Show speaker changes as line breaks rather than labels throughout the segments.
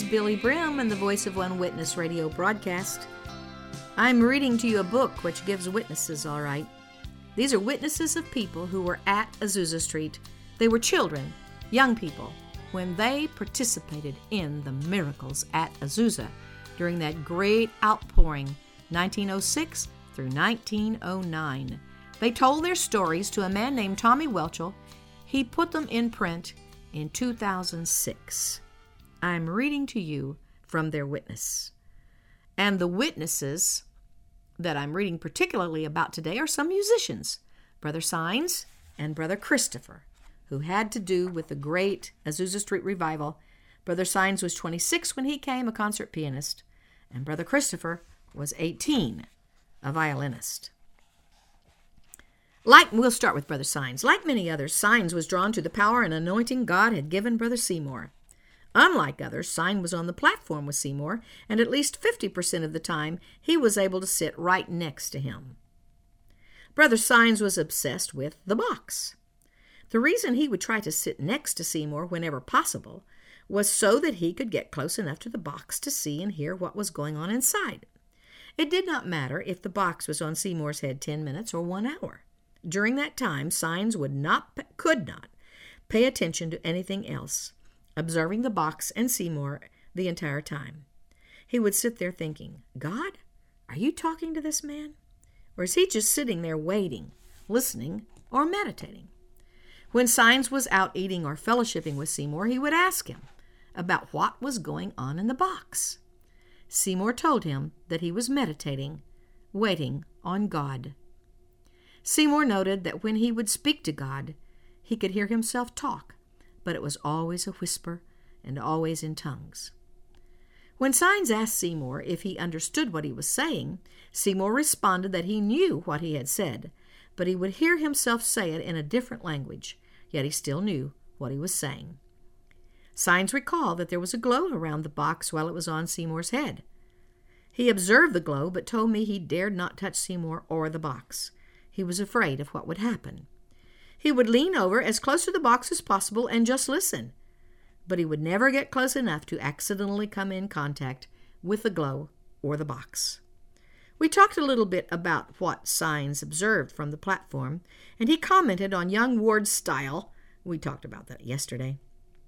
Billy Brim in the Voice of One Witness radio broadcast. I'm reading to you a book which gives witnesses, all right. These are witnesses of people who were at Azusa Street. They were children, young people, when they participated in the miracles at Azusa during that great outpouring, 1906 through 1909. They told their stories to a man named Tommy Welchel. He put them in print in 2006. I'm reading to you from their witness. And the witnesses that I'm reading particularly about today are some musicians, Brother Sines and Brother Christopher, who had to do with the great Azusa Street revival. Brother Sines was 26 when he came, a concert pianist, and Brother Christopher was 18, a violinist. We'll start with Brother Sines. Like many others, Sines was drawn to the power and anointing God had given Brother Seymour. Unlike others, Sines was on the platform with Seymour, and at least 50% of the time, he was able to sit right next to him. Brother Sines was obsessed with the box. The reason he would try to sit next to Seymour whenever possible was so that he could get close enough to the box to see and hear what was going on inside. It did not matter if the box was on Seymour's head 10 minutes or 1 hour. During that time, Sines could not pay attention to anything else, observing the box and Seymour the entire time. He would sit there thinking, God, are you talking to this man? Or is he just sitting there waiting, listening, or meditating? When Sines was out eating or fellowshipping with Seymour, he would ask him about what was going on in the box. Seymour told him that he was meditating, waiting on God. Seymour noted that when he would speak to God, he could hear himself talk, but it was always a whisper and always in tongues. When Sines asked Seymour if he understood what he was saying, Seymour responded that he knew what he had said, but he would hear himself say it in a different language, yet he still knew what he was saying. Sines recalled that there was a glow around the box while it was on Seymour's head. He observed the glow, but told me he dared not touch Seymour or the box. He was afraid of what would happen. He would lean over as close to the box as possible and just listen, but he would never get close enough to accidentally come in contact with the glow or the box. We talked a little bit about what Sines observed from the platform, and he commented on young Ward's style. We talked about that yesterday.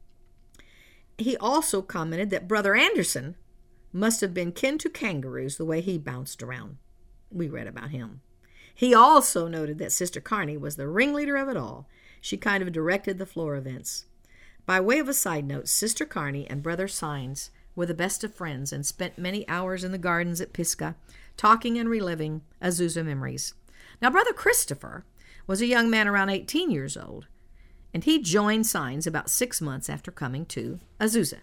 He also commented that Brother Anderson must have been kin to kangaroos the way he bounced around. We read about him. He also noted that Sister Carney was the ringleader of it all. She kind of directed the floor events. By way of a side note, Sister Carney and Brother Sines were the best of friends and spent many hours in the gardens at Pisgah, talking and reliving Azusa memories. Now, Brother Christopher was a young man around 18 years old, and he joined Sines about 6 months after coming to Azusa.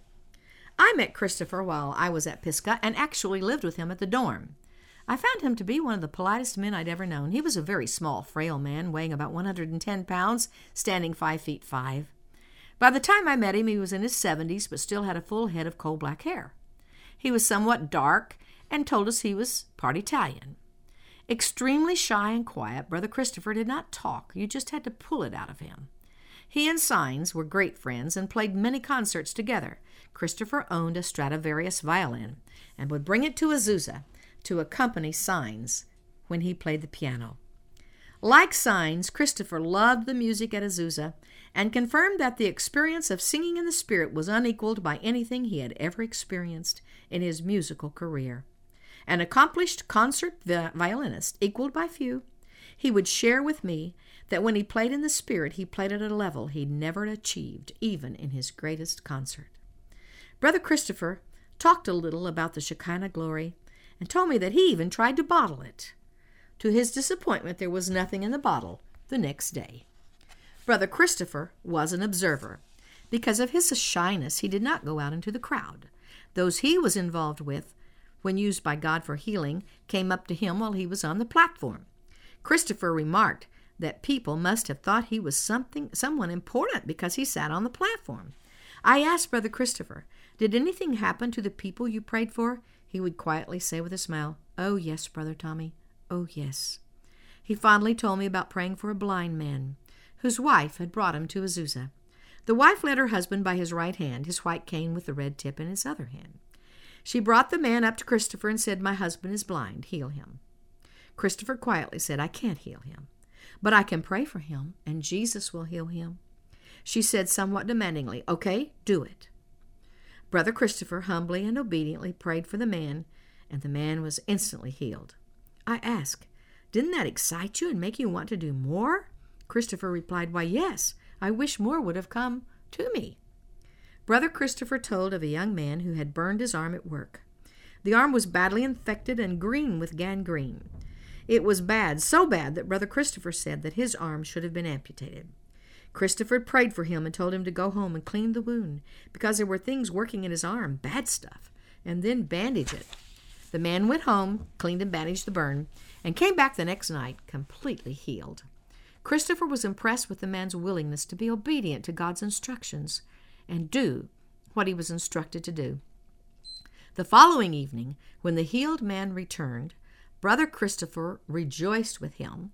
I met Christopher while I was at Pisgah and actually lived with him at the dorm. I found him to be one of the politest men I'd ever known. He was a very small, frail man, weighing about 110 pounds, standing 5 feet 5. By the time I met him, he was in his 70s, but still had a full head of coal black hair. He was somewhat dark and told us he was part Italian. Extremely shy and quiet, Brother Christopher did not talk. You just had to pull it out of him. He and Sines were great friends and played many concerts together. Christopher owned a Stradivarius violin and would bring it to Azusa to accompany Sines when he played the piano. Like Sines, Christopher loved the music at Azusa and confirmed that the experience of singing in the Spirit was unequaled by anything he had ever experienced in his musical career. An accomplished concert violinist, equaled by few, he would share with me that when he played in the Spirit, he played at a level he'd never achieved, even in his greatest concert. Brother Christopher talked a little about the Shekinah glory and told me that he even tried to bottle it. To his disappointment, there was nothing in the bottle the next day. Brother Christopher was an observer. Because of his shyness, he did not go out into the crowd. Those he was involved with, when used by God for healing, came up to him while he was on the platform. Christopher remarked that people must have thought he was someone important because he sat on the platform. I asked Brother Christopher, "Did anything happen to the people you prayed for?" He would quietly say with a smile, "Oh, yes, Brother Tommy. Oh, yes." He fondly told me about praying for a blind man whose wife had brought him to Azusa. The wife led her husband by his right hand, his white cane with the red tip in his other hand. She brought the man up to Christopher and said, "My husband is blind. Heal him." Christopher quietly said, "I can't heal him, but I can pray for him, and Jesus will heal him." She said somewhat demandingly, "Okay, do it." Brother Christopher humbly and obediently prayed for the man, and the man was instantly healed. I asked, "Didn't that excite you and make you want to do more?" Christopher replied, "Why, yes, I wish more would have come to me." Brother Christopher told of a young man who had burned his arm at work. The arm was badly infected and green with gangrene. It was bad, so bad that Brother Christopher said that his arm should have been amputated. Christopher prayed for him and told him to go home and clean the wound because there were things working in his arm, bad stuff, and then bandage it. The man went home, cleaned and bandaged the burn, and came back the next night completely healed. Christopher was impressed with the man's willingness to be obedient to God's instructions and do what he was instructed to do. The following evening, when the healed man returned, Brother Christopher rejoiced with him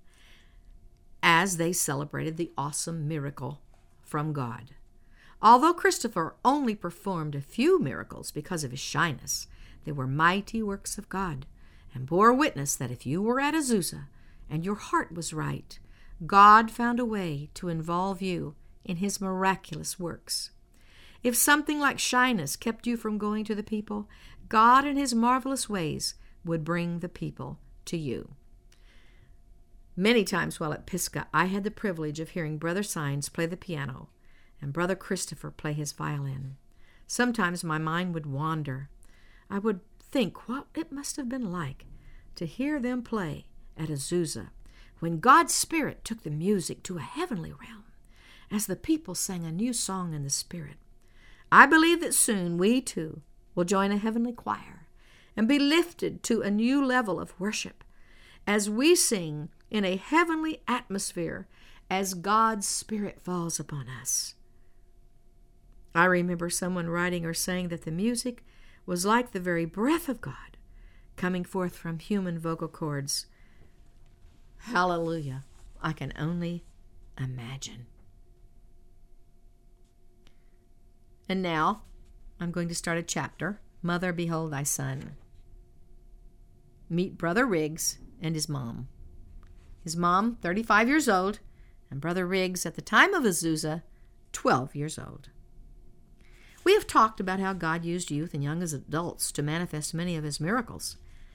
as they celebrated the awesome miracle from God. Although Christopher only performed a few miracles because of his shyness, they were mighty works of God and bore witness that if you were at Azusa and your heart was right, God found a way to involve you in his miraculous works. If something like shyness kept you from going to the people, God in his marvelous ways would bring the people to you. Many times while at Pisgah, I had the privilege of hearing Brother Sines play the piano and Brother Christopher play his violin. Sometimes my mind would wander. I would think what it must have been like to hear them play at Azusa when God's Spirit took the music to a heavenly realm as the people sang a new song in the Spirit. I believe that soon we too will join a heavenly choir and be lifted to a new level of worship as we sing in a heavenly atmosphere as God's Spirit falls upon us. I remember someone writing or saying that the music was like the very breath of God coming forth from human vocal cords. Hallelujah. I can only imagine. And now I'm going to start a chapter, Mother, Behold Thy Son. Meet Brother Riggs and his mom. His mom, 35 years old, and Brother Riggs, at the time of Azusa, 12 years old. We have talked about how God used youth and young as adults to manifest many of his miracles.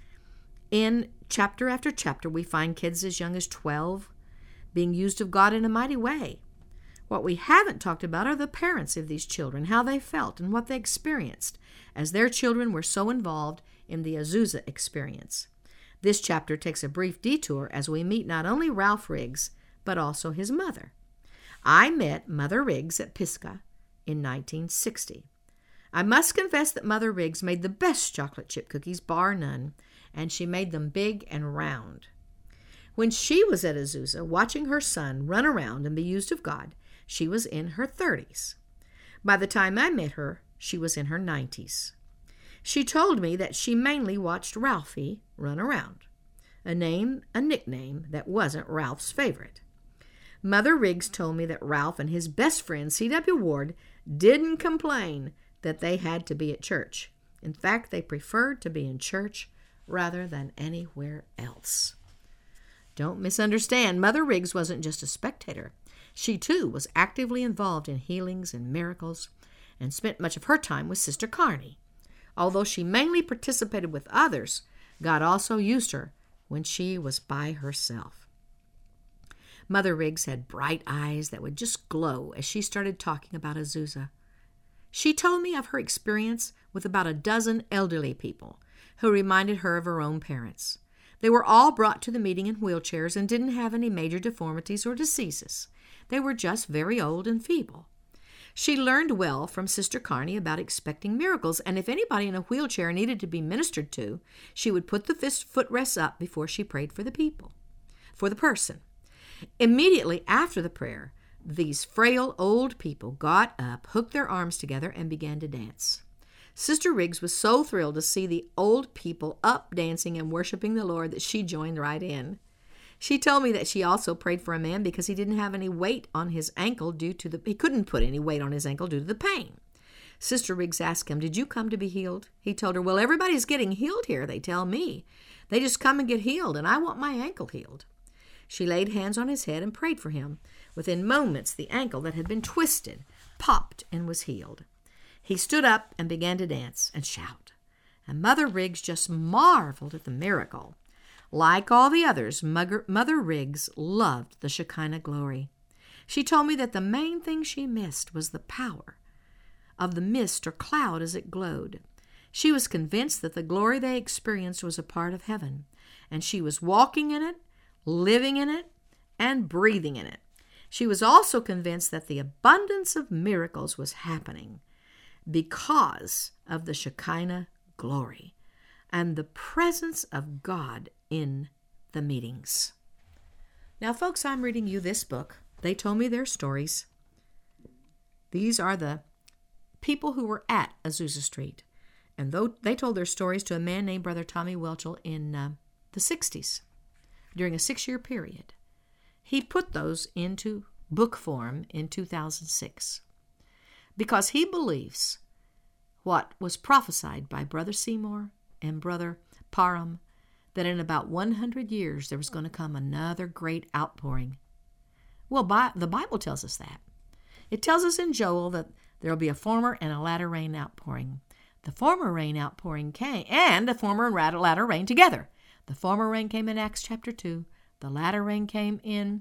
In chapter after chapter, we find kids as young as 12 being used of God in a mighty way. What we haven't talked about are the parents of these children, how they felt and what they experienced, as their children were so involved in the Azusa experience. This chapter takes a brief detour as we meet not only Ralph Riggs, but also his mother. I met Mother Riggs at Pisgah in 1960. I must confess that Mother Riggs made the best chocolate chip cookies, bar none, and she made them big and round. When she was at Azusa, watching her son run around and be used of God, she was in her 30s. By the time I met her, she was in her 90s. She told me that she mainly watched Ralphie run around, a nickname that wasn't Ralph's favorite. Mother Riggs told me that Ralph and his best friend, C.W. Ward, didn't complain that they had to be at church. In fact, they preferred to be in church rather than anywhere else. Don't misunderstand, Mother Riggs wasn't just a spectator. She, too, was actively involved in healings and miracles and spent much of her time with Sister Carney. Although she mainly participated with others, God also used her when she was by herself. Mother Riggs had bright eyes that would just glow as she started talking about Azusa. She told me of her experience with about a dozen elderly people who reminded her of her own parents. They were all brought to the meeting in wheelchairs and didn't have any major deformities or diseases. They were just very old and feeble. She learned well from Sister Carney about expecting miracles, and if anybody in a wheelchair needed to be ministered to, she would put the footrests up before she prayed for the person. Immediately after the prayer, these frail old people got up, hooked their arms together, and began to dance. Sister Riggs was so thrilled to see the old people up dancing and worshiping the Lord that she joined right in. She told me that she also prayed for a man because he didn't have any weight on his ankle he couldn't put any weight on his ankle due to the pain. Sister Riggs asked him, "Did you come to be healed?" He told her, "Well, everybody's getting healed here, they tell me. They just come and get healed, and I want my ankle healed." She laid hands on his head and prayed for him. Within moments, the ankle that had been twisted popped and was healed. He stood up and began to dance and shout. And Mother Riggs just marveled at the miracle. Like all the others, Mother Riggs loved the Shekinah glory. She told me that the main thing she missed was the power of the mist or cloud as it glowed. She was convinced that the glory they experienced was a part of heaven, and she was walking in it, living in it, and breathing in it. She was also convinced that the abundance of miracles was happening because of the Shekinah glory and the presence of God in the meetings. Now, folks, I'm reading you this book. They told me their stories. These are the people who were at Azusa Street. And they told their stories to a man named Brother Tommy Welchel in the 60s, during a 6-year period. He put those into book form in 2006 because he believes what was prophesied by Brother Seymour and Brother Parham, that in about 100 years there was going to come another great outpouring. Well, the Bible tells us that. It tells us in Joel that there will be a former and a latter rain outpouring. The former rain outpouring came, and the former and latter rain together. The former rain came in Acts chapter 2. The latter rain came in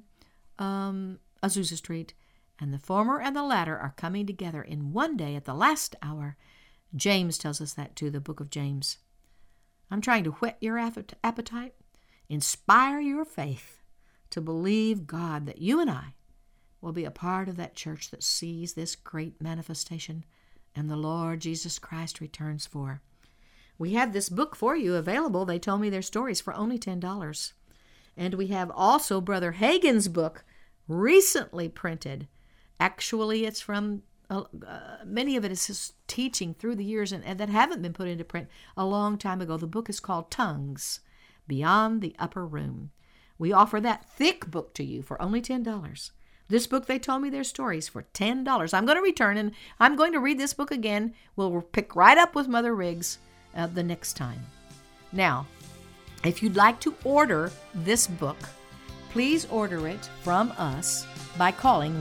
Azusa Street. And the former and the latter are coming together in one day at the last hour. James tells us that too, the book of James. I'm trying to whet your appetite, inspire your faith to believe God that you and I will be a part of that church that sees this great manifestation and the Lord Jesus Christ returns for. We have this book for you available. They told me their stories for only $10. And we have also Brother Hagin's book, recently printed. Actually, it's from many of it is his teaching through the years and that haven't been put into print a long time ago. The book is called Tongues, Beyond the Upper Room. We offer that thick book to you for only $10. This book, they told me their stories for $10. I'm going to return and I'm going to read this book again. We'll pick right up with Mother Riggs the next time. Now, if you'd like to order this book, please order it from us by calling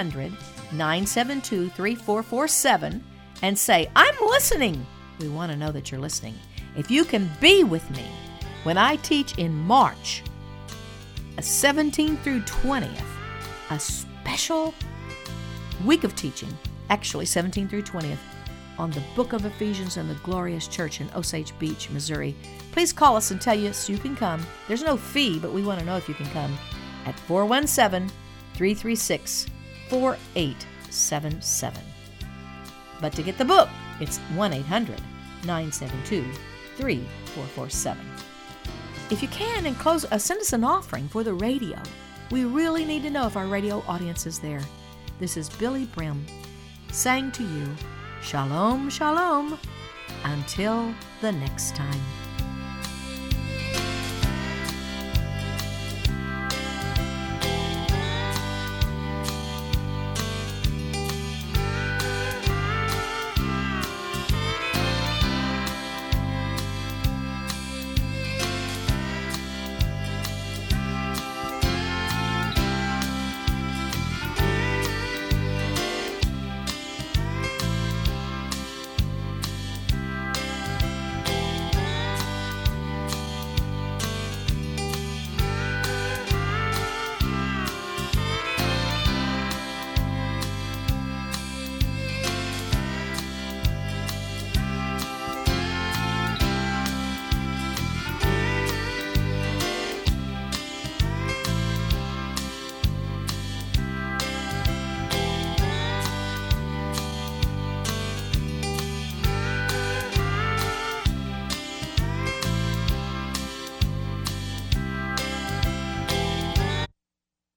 1-800-972-3447 and say, "I'm listening." We want to know that you're listening. If you can be with me when I teach in March 17th through 20th, a special week of teaching, actually 17th through 20th, on the book of Ephesians and the glorious church in Osage Beach, Missouri, please call us and tell us you can come. There's no fee, but we want to know if you can come at 417-336-4877. But to get the book, it's 1-800-972-3447. If you can, and send us an offering for the radio. We really need to know if our radio audience is there. This is Billy Brim saying to you, Shalom, Shalom, until the next time.